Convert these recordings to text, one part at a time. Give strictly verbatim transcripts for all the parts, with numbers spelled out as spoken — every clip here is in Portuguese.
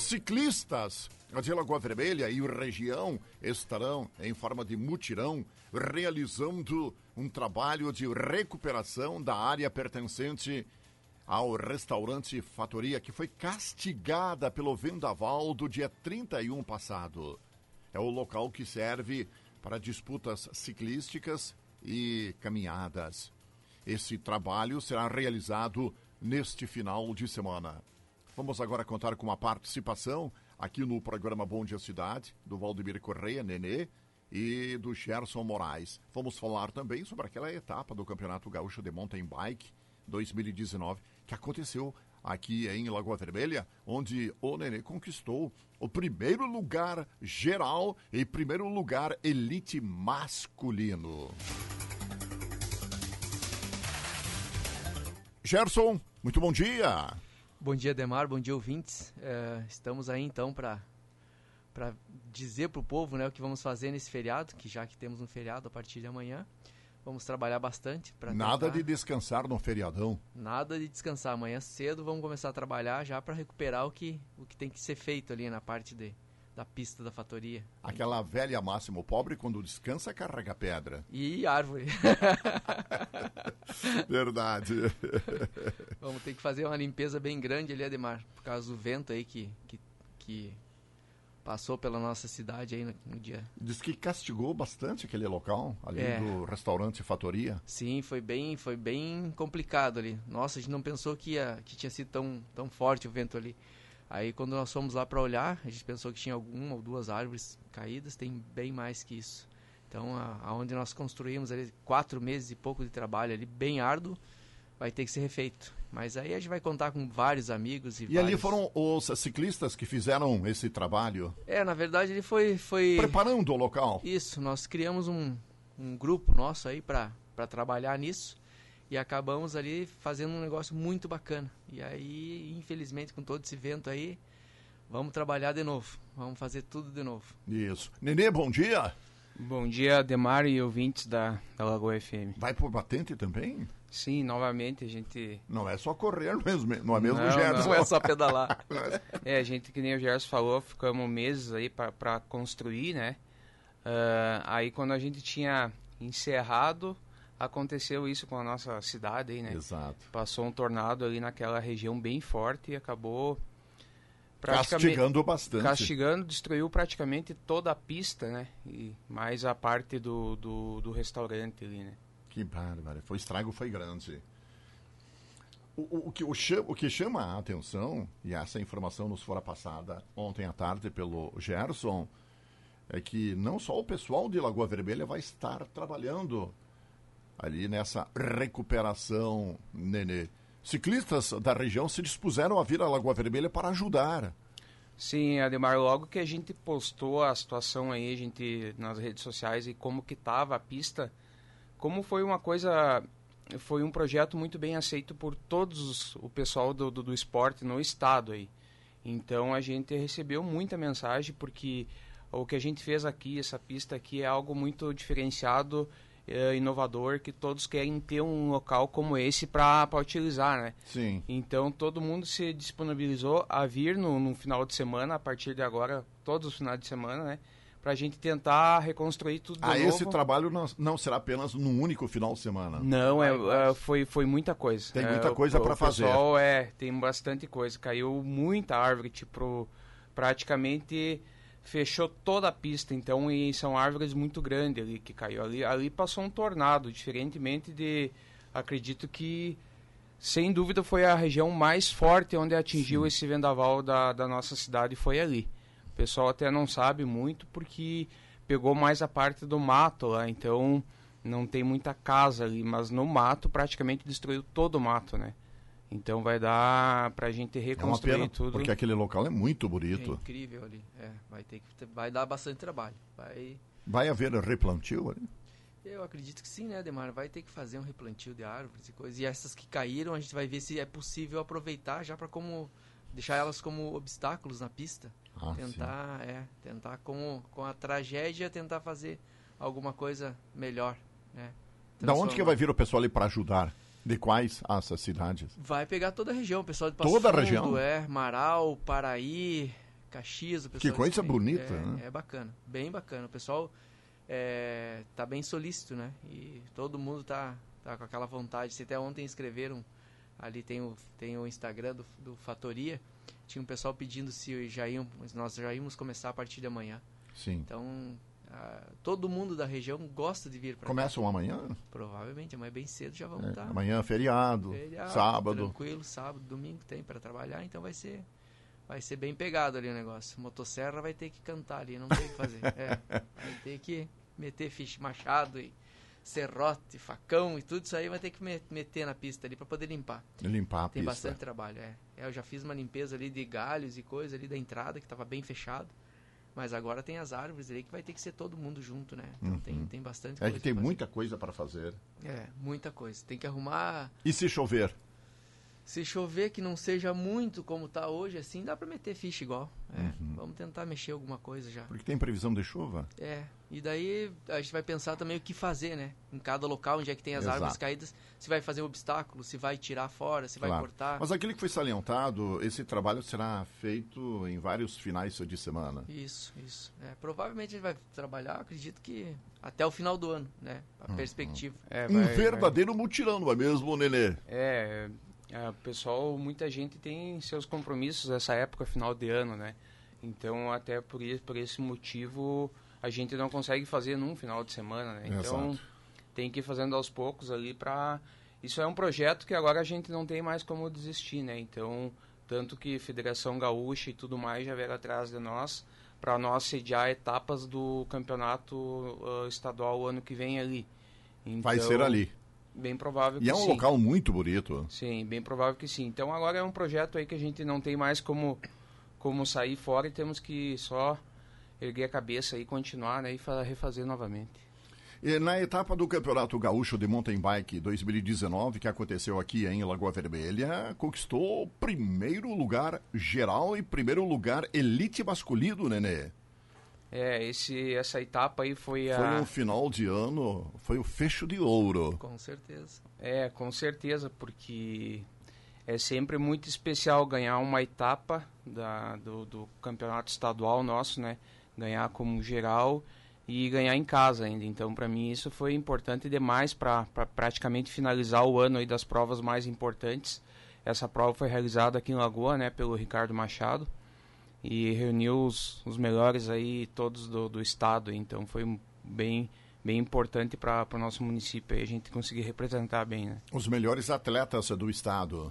ciclistas de Lagoa Vermelha e região estarão em forma de mutirão realizando um trabalho de recuperação da área pertencente ao restaurante Fatoria, que foi castigada pelo vendaval do dia trinta e um passado. É o local que serve para disputas ciclísticas e caminhadas. Esse trabalho será realizado neste final de semana. Vamos agora contar com a participação aqui no programa Bom Dia Cidade, do Valdemir Correia, Nenê, e do Gerson Moraes. Vamos falar também sobre aquela etapa do Campeonato Gaúcho de Mountain Bike dois mil e dezenove, que aconteceu aqui em Lagoa Vermelha, onde o Nenê conquistou o primeiro lugar geral e primeiro lugar elite masculino. Gerson, muito bom dia. Bom dia, Demar, bom dia, ouvintes. É, estamos aí então para para dizer para o povo, né, o que vamos fazer nesse feriado, que já que temos um feriado a partir de amanhã, vamos trabalhar bastante. Pra nada tentar... de descansar no feriadão. Nada de descansar. Amanhã cedo vamos começar a trabalhar já para recuperar o que, o que tem que ser feito ali na parte de, da pista da Fatoria. Aquela velha máxima, o pobre quando descansa carrega pedra. E árvore. Verdade. Vamos ter que fazer uma limpeza bem grande ali, Ademar, por causa do vento aí que, que, que passou pela nossa cidade aí no, no dia. Diz que castigou bastante aquele local, ali é. do restaurante Fatoria. Sim, foi bem, foi bem complicado ali. Nossa, a gente não pensou que, ia, que tinha sido tão, tão forte o vento ali. Aí quando nós fomos lá para olhar, a gente pensou que tinha alguma ou duas árvores caídas, tem bem mais que isso. Então, a, aonde nós construímos ali quatro meses e pouco de trabalho ali, bem árduo, vai ter que ser refeito. Mas aí a gente vai contar com vários amigos. E, e vários... ali foram os ciclistas que fizeram esse trabalho? É, na verdade ele foi... foi... preparando o local? Isso, nós criamos um, um grupo nosso aí para para trabalhar nisso. E acabamos ali fazendo um negócio muito bacana. E aí, infelizmente, com todo esse vento aí, vamos trabalhar de novo. Vamos fazer tudo de novo. Isso. Nenê, bom dia. Bom dia, Demar e ouvintes da, da Lagoa F M. Vai por batente também? Sim, novamente a gente... Não é só correr mesmo, não é mesmo, não, Gerson? Não é só pedalar. É, a gente, que nem o Gerson falou, ficamos meses aí para construir, né? Uh, aí quando a gente tinha encerrado... Aconteceu isso com a nossa cidade aí, né? Exato. Passou um tornado ali naquela região bem forte e acabou... Castigando bastante. Castigando, destruiu praticamente toda a pista, né? E mais a parte do, do, do restaurante ali, né? Que bárbaro. Foi, o estrago foi grande. O, o, o, que, o, chama, o que chama a atenção, e essa informação nos fora passada ontem à tarde pelo Gerson, é que não só o pessoal de Lagoa Vermelha vai estar trabalhando ali nessa recuperação, Nenê. Ciclistas da região se dispuseram a vir à Lagoa Vermelha para ajudar. Sim, Ademar, logo que a gente postou a situação aí, a gente nas redes sociais e como que estava a pista, como foi uma coisa, foi um projeto muito bem aceito por todos o pessoal do, do, do esporte no estado aí. Então a gente recebeu muita mensagem porque o que a gente fez aqui, essa pista aqui é algo muito diferenciado, É, inovador, que todos querem ter um local como esse para utilizar, né? Sim. Então todo mundo se disponibilizou a vir no, no final de semana, a partir de agora, todos os finais de semana, né? Para a gente tentar reconstruir tudo de ah, novo. Esse trabalho não, não será apenas num único final de semana? Não, é, é, foi, foi muita coisa. Tem muita é, coisa para fazer. O pessoal, é, tem bastante coisa. Caiu muita árvore, tipo, praticamente... Fechou toda a pista, então, e são árvores muito grandes ali que caiu. Ali, ali passou um tornado, diferentemente de... Acredito que, sem dúvida, foi a região mais forte onde atingiu Sim. esse vendaval da, da nossa cidade, foi ali. O pessoal até não sabe muito, porque pegou mais a parte do mato lá, então não tem muita casa ali, mas no mato praticamente destruiu todo o mato, né? Então vai dar pra gente reconstruir é uma pena, tudo. Porque aquele local é muito bonito. É incrível ali. É, vai, ter que, vai dar bastante trabalho. Vai... vai haver replantio ali? Eu acredito que sim, né, Ademar? Vai ter que fazer um replantio de árvores e coisas. E essas que caíram, a gente vai ver se é possível aproveitar já para como deixar elas como obstáculos na pista. Ah, tentar, sim. é, tentar com, com a tragédia tentar fazer alguma coisa melhor, né? Da onde que vai vir o pessoal ali para ajudar? De quais essas cidades? Vai pegar toda a região, o pessoal de Passo Toda Fundo, a região? É, Marau, Paraí, Caxias, o pessoal... Que coisa vem, bonita, é, né? É bacana, bem bacana. O pessoal é, tá bem solícito, né? E todo mundo tá, tá com aquela vontade. Se até ontem escreveram, ali tem o, tem o Instagram do, do Fatoria, tinha um pessoal pedindo se já iam, nós já íamos começar a partir de amanhã. Sim. Então, a, todo mundo da região gosta de vir para cá. Começam amanhã? Provavelmente, amanhã bem cedo já vão É, estar. amanhã feriado, Feriado, sábado. Tranquilo, sábado, domingo tem para trabalhar, então vai ser, vai ser bem pegado ali o negócio. Motosserra vai ter que cantar ali, não tem o que fazer. É, vai ter que meter ficha, machado e serrote, facão e tudo isso aí vai ter que meter na pista ali para poder limpar. Limpar a tem pista. bastante trabalho, é. é. Eu já fiz uma limpeza ali de galhos e coisa ali da entrada que estava bem fechado. Mas agora tem as árvores ali que vai ter que ser todo mundo junto, né? Então Uhum. tem, tem bastante É coisa. que tem pra fazer. muita coisa para fazer. É, muita coisa. Tem que arrumar. E se chover? Se chover que não seja muito como tá hoje, assim, dá pra meter ficha igual. É, Uhum. vamos tentar mexer alguma coisa já. Porque tem previsão de chuva? É, e daí a gente vai pensar também o que fazer, né? Em cada local onde é que tem as Exato. árvores caídas, se vai fazer um obstáculo, se vai tirar fora, se vai Claro. cortar. Mas aquilo que foi salientado, esse trabalho será feito em vários finais de semana. Isso, isso. É, provavelmente a gente vai trabalhar, acredito que até o final do ano, né? A Hum, perspectiva. É, Um vai- verdadeiro mutirão, não é mesmo, Nenê? É, é, pessoal, muita gente tem seus compromissos nessa época, final de ano, né? Então, até por, i- por esse motivo, a gente não consegue fazer num final de semana, né? Então, Exato. tem que ir fazendo aos poucos ali para... Isso é um projeto que agora a gente não tem mais como desistir, né? Então, tanto que Federação Gaúcha e tudo mais já vieram atrás de nós para nós sediar etapas do campeonato uh, estadual ano que vem ali. Vai Então, ser ali. Bem provável E que é um sim. local muito bonito. Sim, bem provável que sim. Então agora é um projeto aí que a gente não tem mais como, como sair fora e temos que só erguer a cabeça e continuar, né, e fa- refazer novamente. E na etapa do Campeonato Gaúcho de Mountain Bike dois mil e dezenove, que aconteceu aqui em Lagoa Vermelha, conquistou o primeiro lugar geral e primeiro lugar elite masculino, Nenê. É, esse, essa etapa aí foi a... Foi um final de ano, foi o fecho de ouro. Com certeza. É, com certeza, porque é sempre muito especial ganhar uma etapa da, do, do campeonato estadual nosso, né? Ganhar como geral e ganhar em casa ainda. Então, para mim, isso foi importante demais para pra praticamente finalizar o ano aí das provas mais importantes. Essa prova foi realizada aqui em Lagoa, né? Pelo Ricardo Machado. E reuniu os, os melhores aí todos do, do estado. Então, foi bem... bem importante para o nosso município aí a gente conseguir representar bem, né? Os melhores atletas do estado.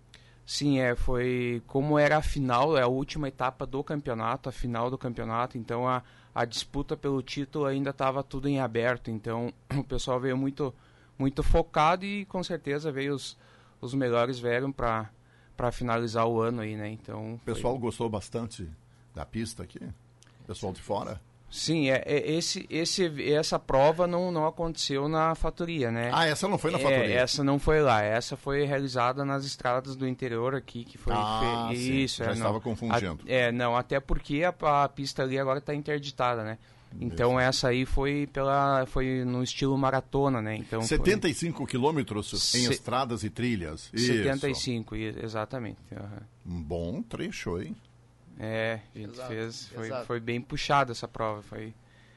Sim, é, foi como era a final, é a última etapa do campeonato, a final do campeonato, então a, a disputa pelo título ainda estava tudo em aberto, então o pessoal veio muito, muito focado e com certeza veio os, os melhores vieram para para finalizar o ano aí, né? Então, O pessoal gostou bastante da pista aqui? O pessoal de fora? sim, é, é, esse, esse, essa prova não, não aconteceu na Fatoria, né? Ah, essa não foi na É, Fatoria? essa não foi lá, essa foi realizada nas estradas do interior aqui, que foi... Ah, fe... sim, Isso, já é, não. estava confundindo. A, é, não, até porque a, a pista ali agora está interditada, né? Então Isso. essa aí foi pela foi no estilo maratona, né? Então setenta e cinco quilômetros em Se- estradas e trilhas. foi setenta e Isso. cinco, i- exatamente. aham. Um bom trecho, hein? É, a gente Exato, fez, foi, exato. foi bem puxada essa prova, foi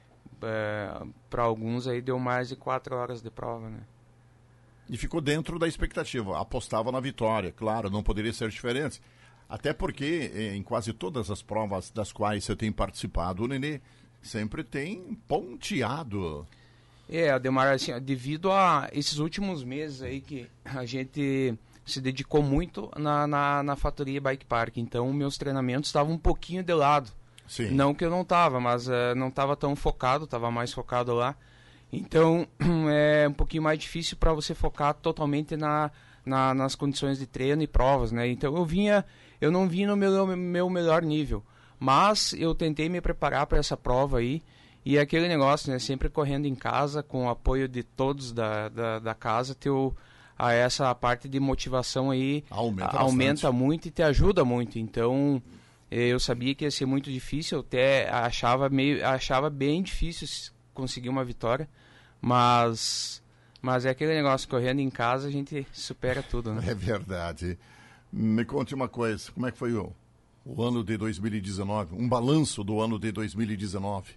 para alguns aí deu mais de quatro horas de prova, né? E ficou dentro da expectativa. Apostava na vitória, claro, não poderia ser diferente. Até porque eh, em quase todas as provas das quais você tem participado, o Nenê sempre tem ponteado. É, Ademar, assim, ó, devido a esses últimos meses aí que a gente se dedicou muito na, na, na Fatoria Bike Park, então meus treinamentos estavam um pouquinho de lado. Sim. Não que eu não tava, mas eh, não tava tão focado, tava mais focado lá. Então é um pouquinho mais difícil para você focar totalmente na, na, nas condições de treino e provas, né? Então eu vinha, eu não vim no meu, meu melhor nível, mas eu tentei me preparar para essa prova aí. E aquele negócio, né? Sempre correndo em casa, com o apoio de todos da, da, da casa, teu, a essa parte de motivação aí Aumenta a- aumenta bastante. muito e te ajuda muito. Então, eh, eu sabia que ia ser muito difícil, eu até achava, meio, achava bem difícil s- conseguir uma vitória, mas, mas é aquele negócio, correndo em casa a gente supera tudo, né? É verdade. Me conte uma coisa, como é que foi o, o ano de dois mil e dezenove, um balanço do ano de dois mil e dezenove.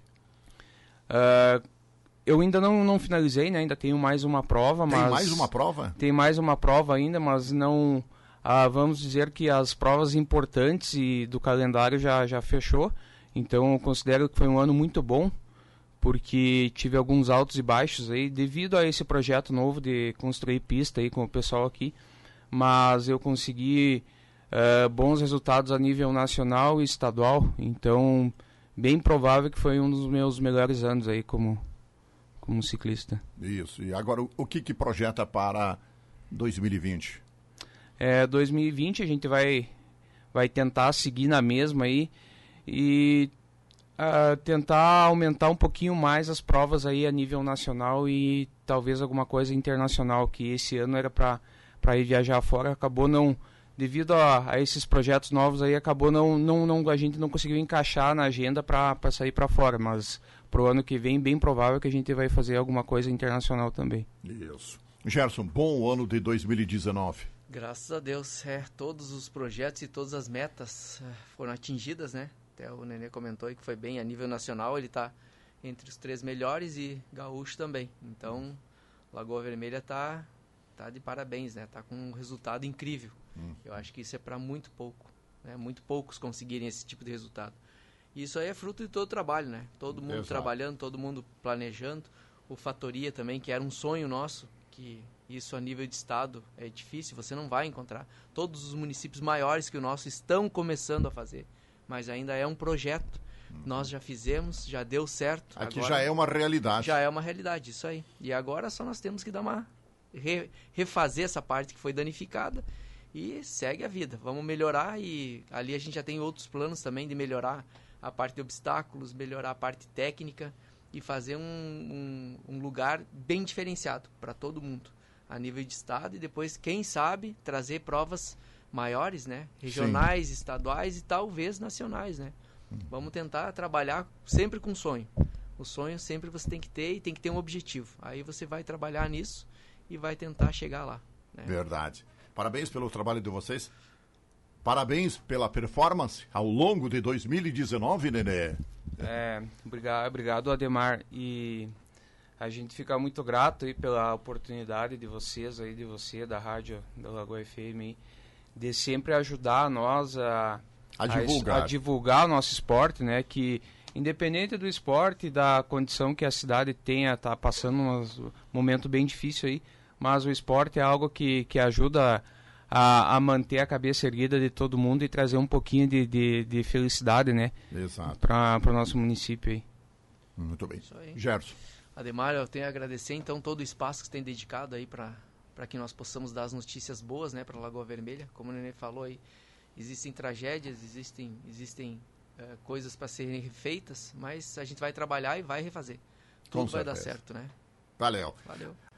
Uh, eu ainda não, não finalizei, né? Ainda tenho mais uma prova, Tem mas... mais uma prova? Tem mais uma prova ainda, mas não... Ah, vamos dizer que as provas importantes e do calendário já, já fechou. Então eu considero que foi um ano muito bom, porque tive alguns altos e baixos aí, devido a esse projeto novo de construir pista aí com o pessoal aqui. Mas eu consegui uh, bons resultados a nível nacional e estadual. Então, bem provável que foi um dos meus melhores anos aí como... como ciclista. Isso. E agora, o que que projeta para dois mil e vinte? É, dois mil e vinte a gente vai, vai tentar seguir na mesma aí e uh, tentar aumentar um pouquinho mais as provas aí a nível nacional e talvez alguma coisa internacional, que esse ano era para para ir viajar fora, acabou não, devido a, a esses projetos novos aí, acabou não, não, não a gente não conseguiu encaixar na agenda para sair para fora, mas pro ano que vem, bem provável que a gente vai fazer alguma coisa internacional também. Isso. Gerson, bom ano de dois mil e dezenove. Graças a Deus, é, todos os projetos e todas as metas é, foram atingidas, né? Até o Nenê comentou aí que foi bem a nível nacional, ele está entre os três melhores e gaúcho também. Então, Lagoa Vermelha está tá de parabéns, né? Tá com um resultado incrível. Hum. Eu acho que isso é para muito pouco, né? Muito poucos conseguirem esse tipo de resultado. Isso aí é fruto de todo o trabalho, né? Todo mundo Exato. trabalhando, todo mundo planejando. O Fatoria também, que era um sonho nosso, que isso a nível de estado é difícil, você não vai encontrar. Todos os municípios maiores que o nosso estão começando a fazer, mas ainda é um projeto. Uhum. Nós já fizemos, já deu certo. Aqui agora, já é uma realidade. Já é uma realidade, isso aí. E agora só nós temos que dar uma re, refazer essa parte que foi danificada e segue a vida. Vamos melhorar e ali a gente já tem outros planos também de melhorar a parte de obstáculos, melhorar a parte técnica e fazer um, um, um lugar bem diferenciado para todo mundo, a nível de estado, e depois, quem sabe, trazer provas maiores, né? Regionais, Sim. estaduais e talvez nacionais, né? Hum. Vamos tentar trabalhar sempre com sonho. O sonho sempre você tem que ter e tem que ter um objetivo. Aí você vai trabalhar nisso e vai tentar chegar lá, né? Verdade. Parabéns pelo trabalho de vocês. Parabéns pela performance ao longo de dois mil e dezenove, Nenê. É, obrigado, obrigado, Ademar. E a gente fica muito grato aí pela oportunidade de vocês aí, de você, da rádio da Lagoa F M, aí, de sempre ajudar nós a, a, divulgar. a, a divulgar o nosso esporte, né? Que independente do esporte, da condição que a cidade tenha, tá passando um momento bem difícil aí, mas o esporte é algo que, que ajuda A, a manter a cabeça erguida de todo mundo e trazer um pouquinho de, de, de felicidade, né? Exato. Para o nosso município aí. Muito bem. Gerson. Ademar, eu tenho a agradecer então todo o espaço que você tem dedicado aí para que nós possamos dar as notícias boas, né, para a Lagoa Vermelha. Como o Nenê falou aí, existem tragédias, existem, existem uh, coisas para serem feitas, mas a gente vai trabalhar e vai refazer. Tudo vai dar certo, né? Valeu. Valeu.